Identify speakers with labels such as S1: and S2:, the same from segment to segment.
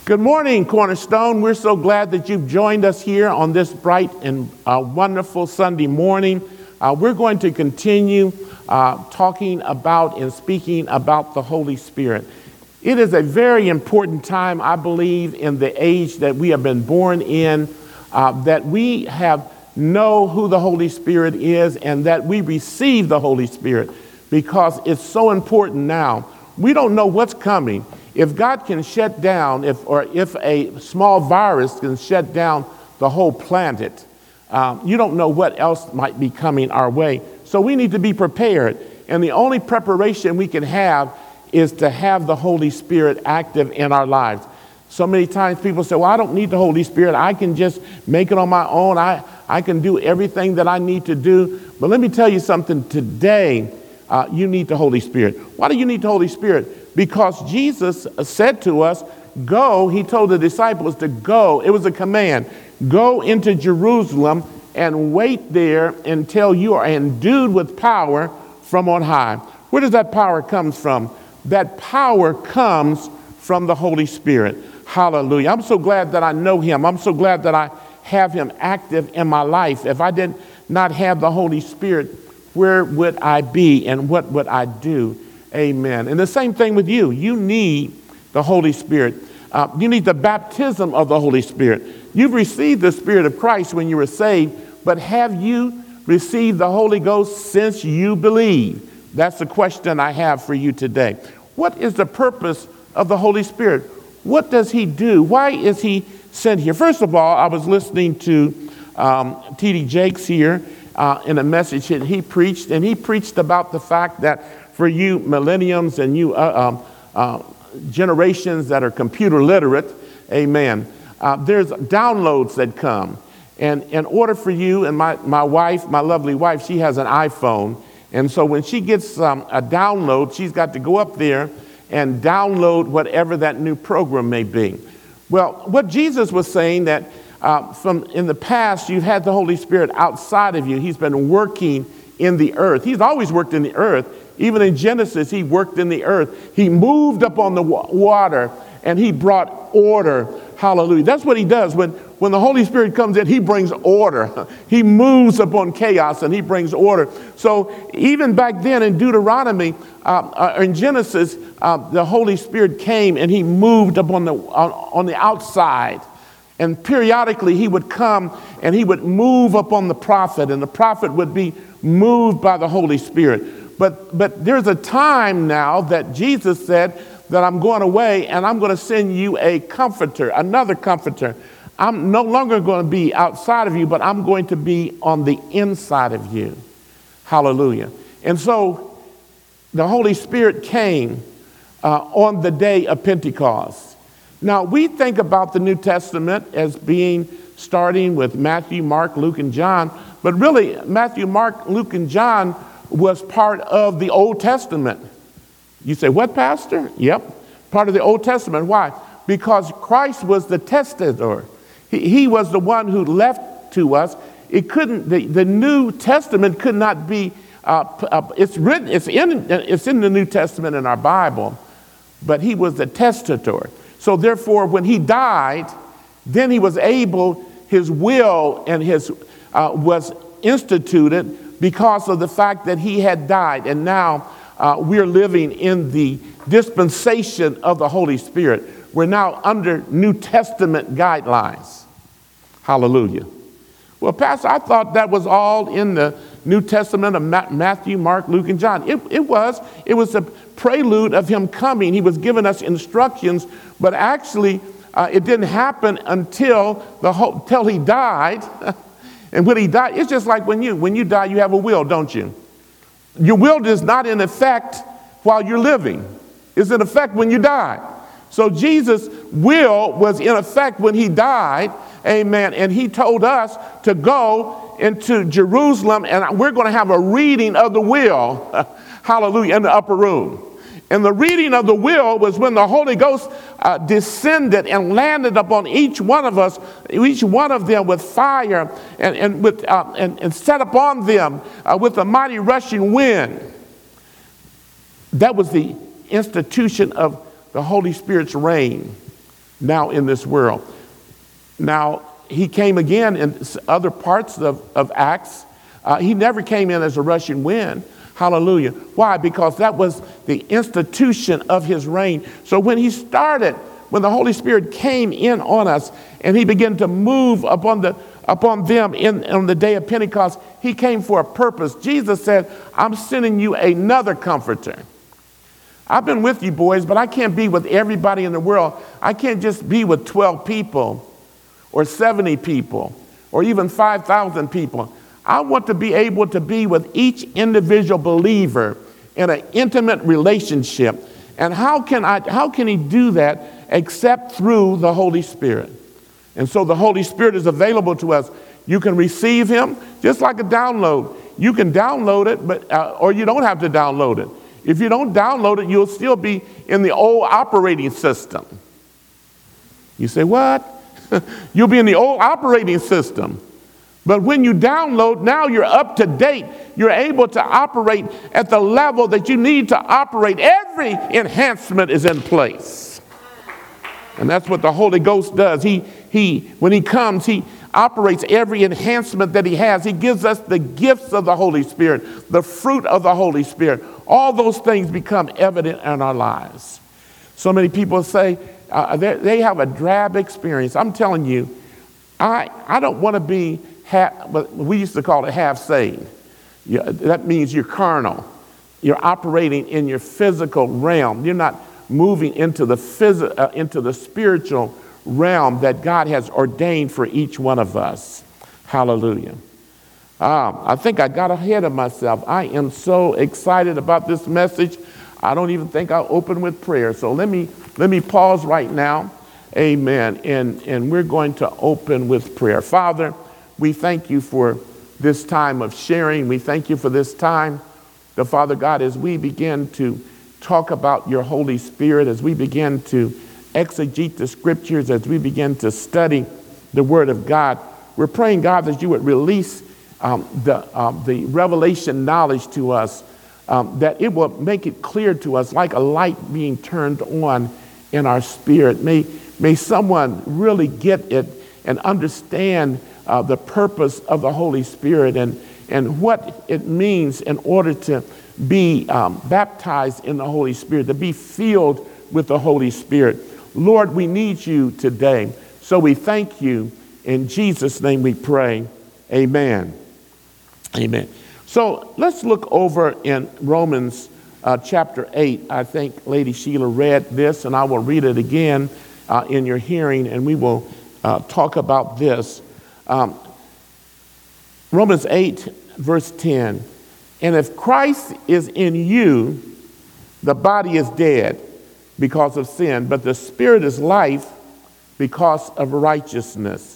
S1: Good morning, Cornerstone. We're so glad that you've joined us here on this bright and wonderful Sunday morning. We're going to continue talking about and speaking about the Holy Spirit. It is a very important time, I believe, in the age that we have been born in, that we know who the Holy Spirit is and that we receive the Holy Spirit, because it's so important now. We don't know what's coming. If God can shut down, if a small virus can shut down the whole planet, you don't know what else might be coming our way. So we need to be prepared. And the only preparation we can have is to have the Holy Spirit active in our lives. So many times people say, well, I don't need the Holy Spirit. I can just make it on my own. I can do everything that I need to do. But let me tell you something today. You need the Holy Spirit. Why do you need the Holy Spirit? Because Jesus said to us, go. He told the disciples to go. It was a command. Go into Jerusalem and wait there until you are endued with power from on high. Where does that power come from? That power comes from the Holy Spirit. Hallelujah. I'm so glad that I know him. I'm so glad that I have him active in my life. If I did not have the Holy Spirit, where would I be and what would I do? Amen. And the same thing with you. You need the Holy Spirit. You need the baptism of the Holy Spirit. You've received the Spirit of Christ when you were saved, but have you received the Holy Ghost since you believe? That's the question I have for you today. What is the purpose of the Holy Spirit? What does he do? Why is he sent here? First of all, I was listening to T.D. Jakes here in a message that he preached, and he preached about the fact that for you millenniums and you generations that are computer literate, amen, there's downloads that come. And in order for you, and my wife, my lovely wife, she has an iPhone. And so when she gets a download, she's got to go up there and download whatever that new program may be. Well, what Jesus was saying that from in the past, you've had the Holy Spirit outside of you. He's been working in the earth. He's always worked in the earth. Even in Genesis, he worked in the earth. He moved up on the water and he brought order. Hallelujah. That's what he does. When the Holy Spirit comes in, he brings order. He moves upon chaos and he brings order. So even back then in Deuteronomy, in Genesis, the Holy Spirit came and he moved up on the outside. And periodically he would come and he would move upon the prophet, and the prophet would be moved by the Holy Spirit. But there's a time now that Jesus said that I'm going away and I'm going to send you a comforter, another comforter. I'm no longer going to be outside of you, but I'm going to be on the inside of you. Hallelujah. And so the Holy Spirit came on the day of Pentecost. Now we think about the New Testament as being starting with Matthew, Mark, Luke, and John, but really Matthew, Mark, Luke, and John was part of the Old Testament. You say, what, Pastor? Yep, part of the Old Testament. Why? Because Christ was the testator. He was the one who left to us. It couldn't. The New Testament could not be. It's written. It's in the New Testament in our Bible, but he was the testator. So therefore, when he died, then he was able. His will and his was instituted because of the fact that he had died. And now we're living in the dispensation of the Holy Spirit. We're now under New Testament guidelines. Hallelujah. Well, Pastor, I thought that was all in the New Testament of Matthew, Mark, Luke, and John. It was a prelude of him coming. He was giving us instructions, but actually it didn't happen until he died. And when he died, it's just like when you die, you have a will, don't you? Your will is not in effect while you're living. It's in effect when you die. So Jesus' will was in effect when he died, amen, and he told us to go into Jerusalem, and we're going to have a reading of the will, hallelujah, in the upper room. And the reading of the will was when the Holy Ghost descended and landed upon each one of us, each one of them with fire and set upon them with a mighty rushing wind. That was the institution of the Holy Spirit's reign. now in this world. Now, he came again in other parts of Acts. He never came in as a rushing wind. Hallelujah. Why? Because that was the institution of his reign. So when he started, when the Holy Spirit came in on us and he began to move upon them on the day of Pentecost, he came for a purpose. Jesus said, I'm sending you another comforter. I've been with you, boys, but I can't be with everybody in the world. I can't just be with 12 people or 70 people or even 5,000 people. I want to be able to be with each individual believer in an intimate relationship. And how can he do that except through the Holy Spirit? And so the Holy Spirit is available to us. You can receive him just like a download. You can download it, or you don't have to download it. If you don't download it, you'll still be in the old operating system. You say, what? You'll be in the old operating system. But when you download, now you're up to date. You're able to operate at the level that you need to operate. Every enhancement is in place. And that's what the Holy Ghost does. When he comes, he operates every enhancement that he has. He gives us the gifts of the Holy Spirit, the fruit of the Holy Spirit. All those things become evident in our lives. So many people say they have a drab experience. I'm telling you, I don't want to be we used to call it half saved. That means you're carnal. You're operating in your physical realm. You're not moving into the spiritual realm that God has ordained for each one of us. Hallelujah. I think I got ahead of myself. I am so excited about this message. I don't even think I'll open with prayer. So let me pause right now. Amen. And we're going to open with prayer. Father, we thank you for this time of sharing. We thank you for this time, the Father God, as we begin to talk about your Holy Spirit, as we begin to exegete the scriptures, as we begin to study the Word of God. We're praying, God, that you would release the revelation knowledge to us, that it will make it clear to us like a light being turned on in our spirit. May someone really get it and understand the purpose of the Holy Spirit and what it means in order to be baptized in the Holy Spirit, to be filled with the Holy Spirit. Lord, we need you today. So we thank you. In Jesus' name we pray. Amen. Amen. So let's look over in Romans chapter 8. I think Lady Sheila read this, and I will read it again in your hearing, and we will talk about this. Romans 8, verse 10. And if Christ is in you, the body is dead because of sin, but the spirit is life because of righteousness.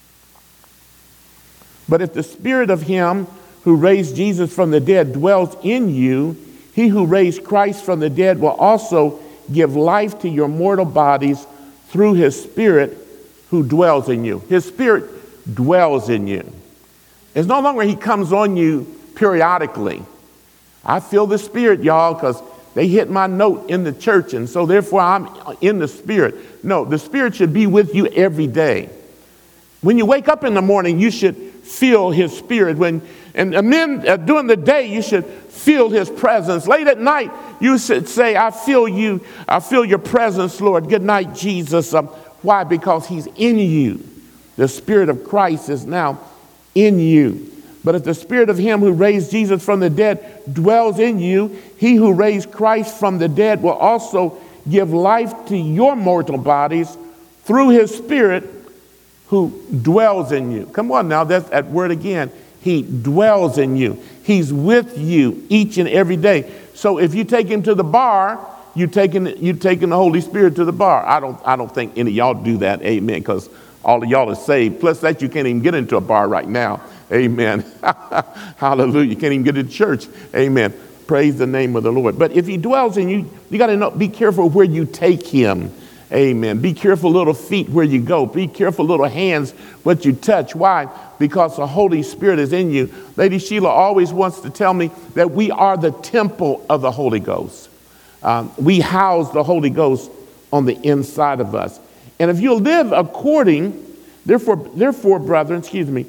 S1: But if the spirit of him who raised Jesus from the dead dwells in you, he who raised Christ from the dead will also give life to your mortal bodies through his spirit who dwells in you. His spirit dwells in you. It's no longer he comes on you periodically. I feel the spirit, y'all, because they hit my note in the church, and so therefore I'm in the spirit. No, the spirit should be with you every day. When you wake up in the morning, you should feel his spirit. During the day, you should feel his presence. Late at night, you should say, I feel you. I feel your presence, Lord. Good night, Jesus. Why? Because he's in you. The Spirit of Christ is now in you. But if the Spirit of him who raised Jesus from the dead dwells in you, he who raised Christ from the dead will also give life to your mortal bodies through his Spirit who dwells in you. Come on now, that's that word again. He dwells in you. He's with you each and every day. So if you take him to the bar, you're taking the Holy Spirit to the bar. I don't think any of y'all do that, amen, because all of y'all are saved. Plus that, you can't even get into a bar right now. Amen. Hallelujah. You can't even get to church. Amen. Praise the name of the Lord. But if he dwells in you, you got to be careful where you take him. Amen. Be careful, little feet, where you go. Be careful, little hands, what you touch. Why? Because the Holy Spirit is in you. Lady Sheila always wants to tell me that we are the temple of the Holy Ghost. We house the Holy Ghost on the inside of us. And if you live according, therefore, brethren,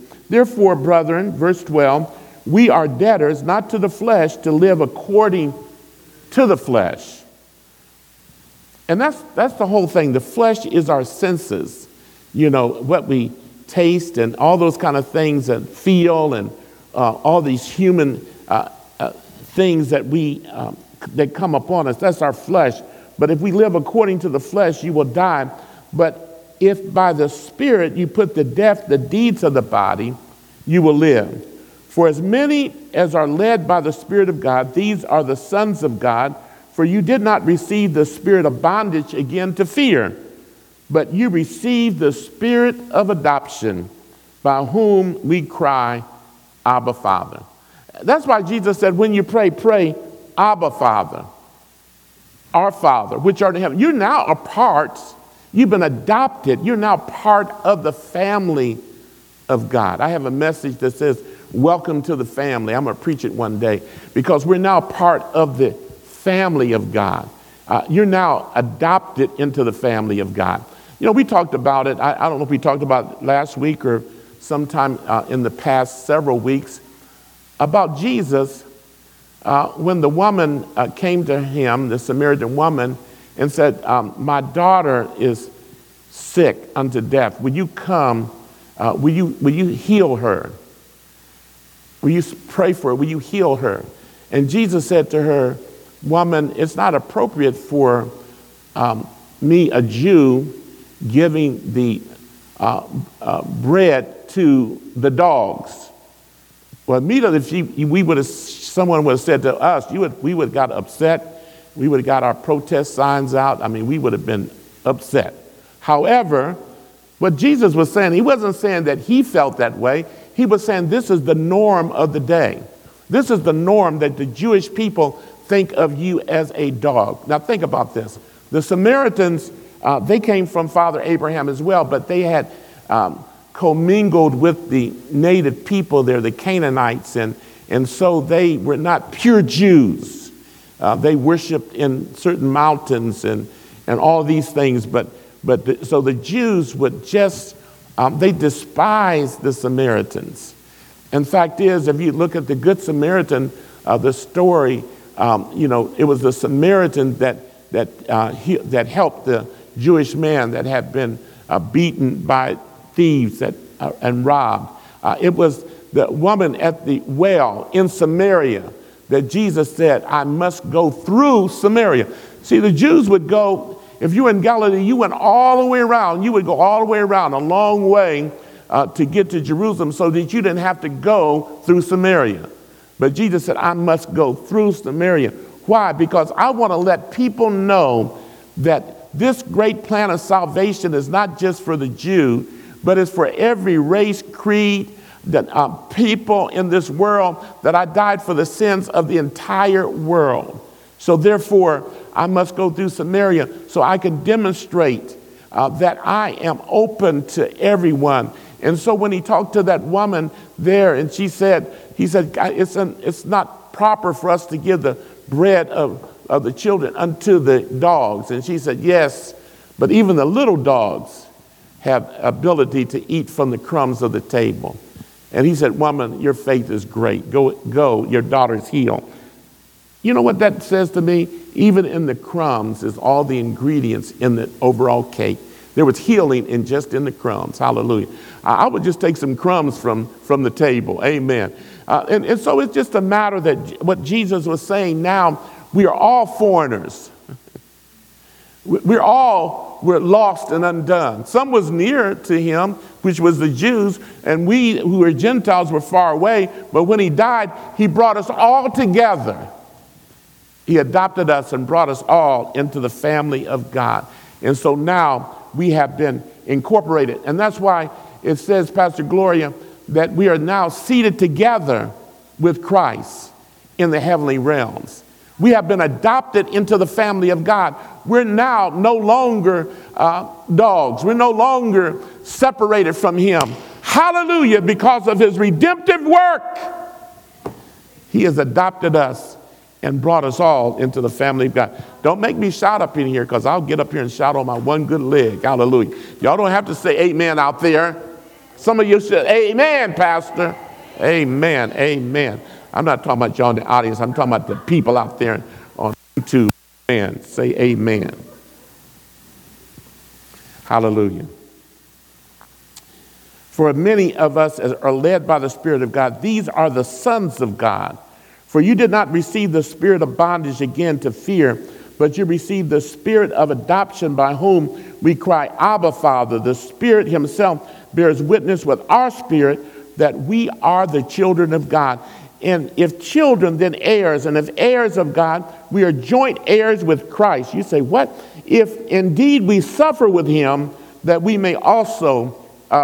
S1: verse 12, we are debtors, not to the flesh, to live according to the flesh. And that's the whole thing. The flesh is our senses, what we taste and all those kind of things and feel and all these human things that come upon us. That's our flesh. But if we live according to the flesh, you will die. But if by the Spirit you put to death the deeds of the body, you will live. For as many as are led by the Spirit of God, these are the sons of God. For you did not receive the spirit of bondage again to fear, but you received the spirit of adoption, by whom we cry, Abba, Father. That's why Jesus said, when you pray, Abba, Father, our Father, which art in heaven. You're now a part, you've been adopted, you're now part of the family of God. I have a message that says, welcome to the family. I'm going to preach it one day, because we're now part of the family of God. You're now adopted into the family of God. We talked about it. I don't know if we talked about it last week or sometime in the past several weeks about Jesus when the woman came to him, the Samaritan woman, and said, my daughter is sick unto death. Will you come? Will you heal her? Will you pray for her? Will you heal her? And Jesus said to her, woman, it's not appropriate for me, a Jew, giving the bread to the dogs. Well, immediately, if someone would have said to us, we would have got upset. We would have got our protest signs out. We would have been upset. However, what Jesus was saying, he wasn't saying that he felt that way. He was saying this is the norm of the day. This is the norm that the Jewish people think of you as a dog. Now think about this. The Samaritans, they came from Father Abraham as well, but they had commingled with the native people there, the Canaanites, and so they were not pure Jews. They worshiped in certain mountains and all these things, so the Jews would just, they despised the Samaritans. And fact is, if you look at the Good Samaritan, the story, it was the Samaritan that helped the Jewish man that had been beaten by thieves and robbed. It was the woman at the well in Samaria that Jesus said, I must go through Samaria. See, the Jews would go, if you were in Galilee, you went all the way around. You would go all the way around, a long way to get to Jerusalem, so that you didn't have to go through Samaria. But Jesus said, I must go through Samaria. Why? Because I want to let people know that this great plan of salvation is not just for the Jew, but it's for every race, creed, that people in this world, that I died for the sins of the entire world. So therefore, I must go through Samaria so I can demonstrate that I am open to everyone. And so when he talked to that woman there, and he said, it's not proper for us to give the bread of the children unto the dogs. And she said, yes, but even the little dogs have ability to eat from the crumbs of the table. And he said, woman, your faith is great. Go, your daughter's healed. You know what that says to me? Even in the crumbs is all the ingredients in the overall cake. There was healing in the crumbs. Hallelujah. I would just take some crumbs from the table. Amen. And so it's just a matter that what Jesus was saying now, we are all foreigners. We're lost and undone. Some was near to him, which was the Jews, and we who were Gentiles were far away. But when he died, he brought us all together. He adopted us and brought us all into the family of God. And so now we have been incorporated. And that's why it says, Pastor Gloria, that we are now seated together with Christ in the heavenly realms. We have been adopted into the family of God. We're now no longer dogs. We're no longer separated from him. Hallelujah, because of his redemptive work. He has adopted us and brought us all into the family of God. Don't make me shout up in here, because I'll get up here and shout on my one good leg. Hallelujah. Y'all don't have to say amen out there. Some of you said, amen, Pastor. Amen, amen. I'm not talking about y'all in the audience. I'm talking about the people out there on YouTube. Amen. Say amen. Hallelujah. For many of us are led by the Spirit of God. These are the sons of God. For you did not receive the spirit of bondage again to fear, but you received the spirit of adoption, by whom we cry, Abba, Father. The Spirit himself bears witness with our spirit that we are the children of God. And if children, then heirs. And if heirs of God, we are joint heirs with Christ. You say, what? If indeed we suffer with him, that we may also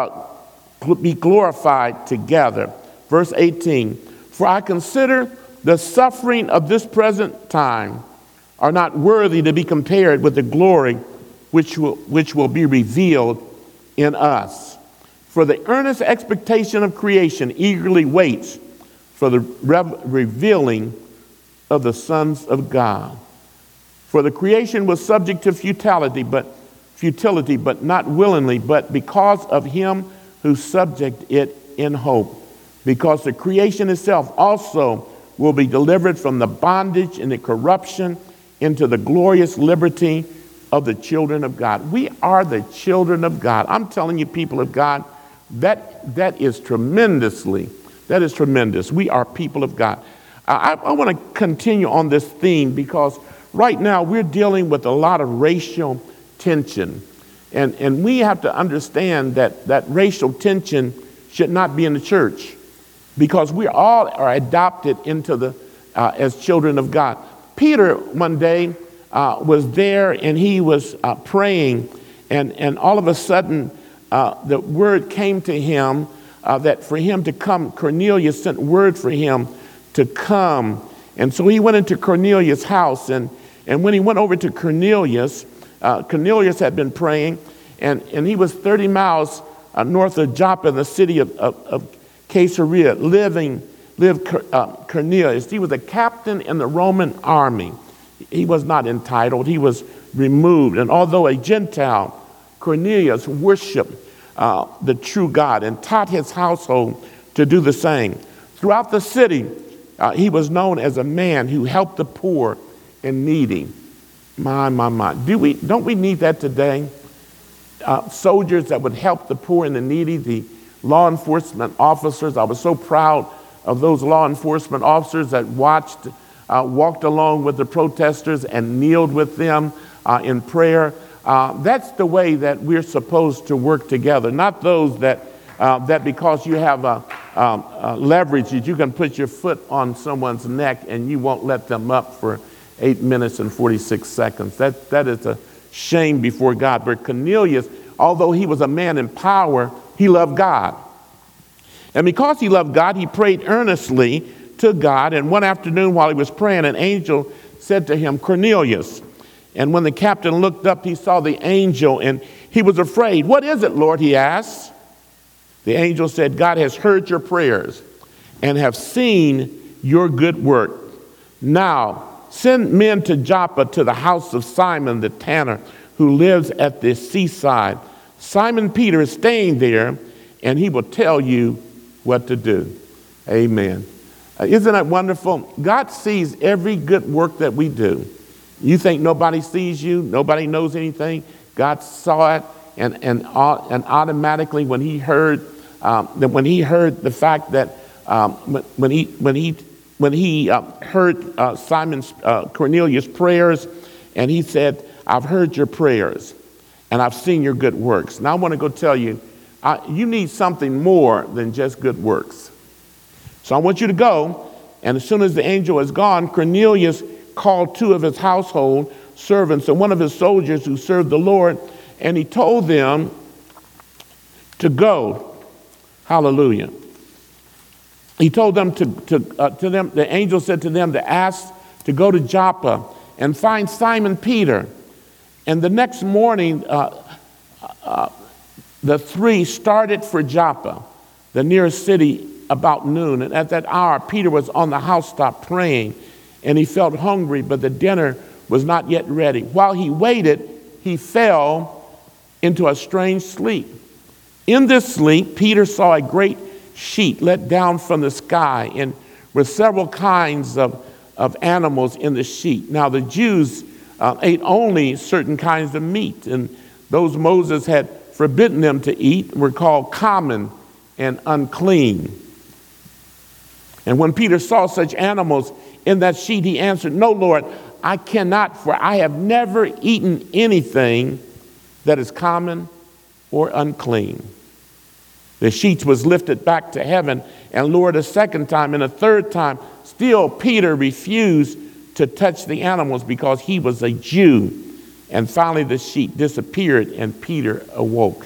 S1: be glorified together. Verse 18, for I consider the suffering of this present time are not worthy to be compared with the glory which will be revealed in us. For the earnest expectation of creation eagerly waits for the revealing of the sons of God. For the creation was subject to futility, but not willingly, but because of him who subject it in hope. Because the creation itself also will be delivered from the bondage and the corruption into the glorious liberty of the children of God. We are the children of God. I'm telling you, people of God, that is tremendous. We are people of God. I want to continue on this theme, because right now we're dealing with a lot of racial tension. And we have to understand that racial tension should not be in the church, because we all are adopted into as children of God. Peter one day was there, and he was praying, and all of a sudden the word came to him that for him to come. Cornelius sent word for him to come. And so he went into Cornelius' house, and when he went over to Cornelius, Cornelius had been praying, and he was 30 miles north of Joppa, in the city of Caesarea, lived Cornelius. He was a captain in the Roman army. He was not entitled. He was removed. And although a Gentile, Cornelius worshiped the true God and taught his household to do the same. Throughout the city, he was known as a man who helped the poor and needy. My. Don't we need that today? Soldiers that would help the poor and the needy, the law enforcement officers. I was so proud of those law enforcement officers that walked along with the protesters and kneeled with them in prayer. That's the way that we're supposed to work together, not those that because you have leverage, that you can put your foot on someone's neck and you won't let them up for 8 minutes and 46 seconds. That is a shame before God. But Cornelius, although he was a man in power, he loved God. And because he loved God, he prayed earnestly to God. And one afternoon while he was praying, an angel said to him, Cornelius. And when the captain looked up, he saw the angel, and he was afraid. What is it, Lord? He asked. The angel said, God has heard your prayers and have seen your good work. Now, send men to Joppa, to the house of Simon the tanner, who lives at the seaside. Simon Peter is staying there, and he will tell you what to do. Amen. Isn't that wonderful? God sees every good work that we do. You think nobody sees you, nobody knows anything. God saw it, and automatically when he heard the fact that when he heard Simon's Cornelius' prayers, and he said, I've heard your prayers and I've seen your good works. Now I want to go tell you, you need something more than just good works. So I want you to go, and as soon as the angel is gone, Cornelius called two of his household servants and one of his soldiers who served the Lord, and he told them to go. Hallelujah. He told them to them, the angel said to them to ask to go to Joppa and find Simon Peter. And the next morning, the three started for Joppa, the nearest city, about noon. And at that hour, Peter was on the housetop praying. and he felt hungry, but the dinner was not yet ready. While he waited, he fell into a strange sleep. In this sleep, Peter saw a great sheet let down from the sky, and with several kinds of animals in the sheet. Now the Jews ate only certain kinds of meat, and those Moses had forbidden them to eat were called common and unclean. And when Peter saw such animals in that sheet, he answered, "No, Lord, I cannot, for I have never eaten anything that is common or unclean." The sheet was lifted back to heaven and lowered a second time, and a third time. Still, Peter refused to touch the animals because he was a Jew. And finally, the sheet disappeared and Peter awoke.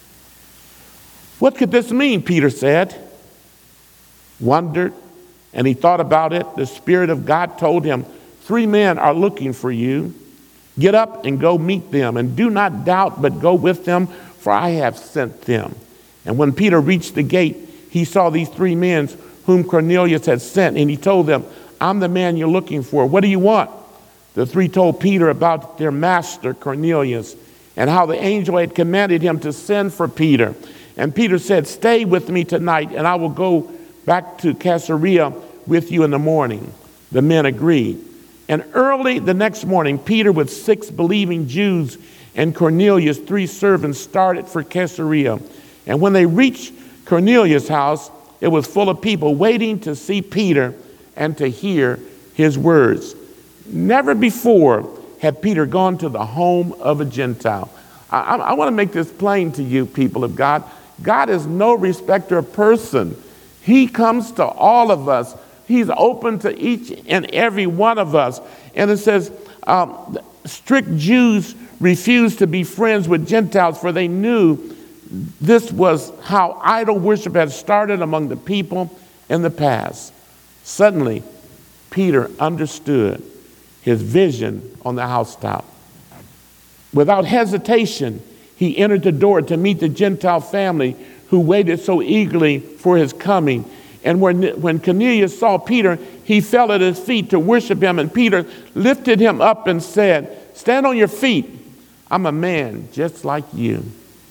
S1: "What could this mean?" Peter said. Wondered, and he thought about it. The Spirit of God told him, "3 men are looking for you. Get up and go meet them, and do not doubt, but go with them, for I have sent them." And when Peter reached the gate, he saw these 3 men whom Cornelius had sent, and he told them, "I'm the man you're looking for. What do you want?" The 3 told Peter about their master, Cornelius, and how the angel had commanded him to send for Peter. And Peter said, "Stay with me tonight, and I will go back to Caesarea with you in the morning." The men agreed. And early the next morning, Peter with 6 believing Jews and Cornelius, 3 servants, started for Caesarea. And when they reached Cornelius' house, it was full of people waiting to see Peter and to hear his words. Never before had Peter gone to the home of a Gentile. I want to make this plain to you, people of God. God is no respecter of person. He comes to all of us. He's open to each and every one of us. And it says, strict Jews refused to be friends with Gentiles, for they knew this was how idol worship had started among the people in the past. Suddenly, Peter understood his vision on the housetop. Without hesitation, he entered the door to meet the Gentile family who waited so eagerly for his coming. And when Cornelius saw Peter, he fell at his feet to worship him. And Peter lifted him up and said, "Stand on your feet. I'm a man just like you."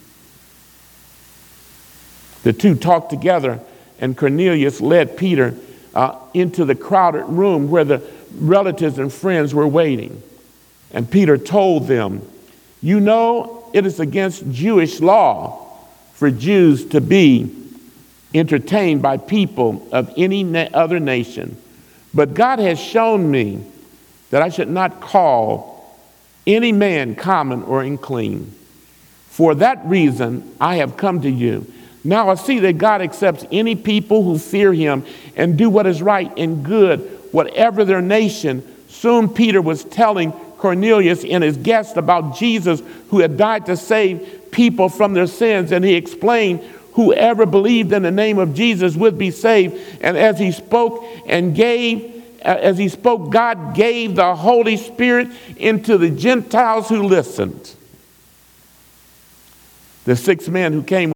S1: The 2 talked together, and Cornelius led Peter into the crowded room where the relatives and friends were waiting. And Peter told them, "You know, it is against Jewish law for Jews to be entertained by people of any other nation. But God has shown me that I should not call any man common or unclean. For that reason, I have come to you. Now I see that God accepts any people who fear him and do what is right and good, whatever their nation." Soon Peter was telling Cornelius and his guests about Jesus, who had died to save people from their sins. And he explained whoever believed in the name of Jesus would be saved. And as he spoke, God gave the Holy Spirit into the Gentiles who listened. The 6 men who came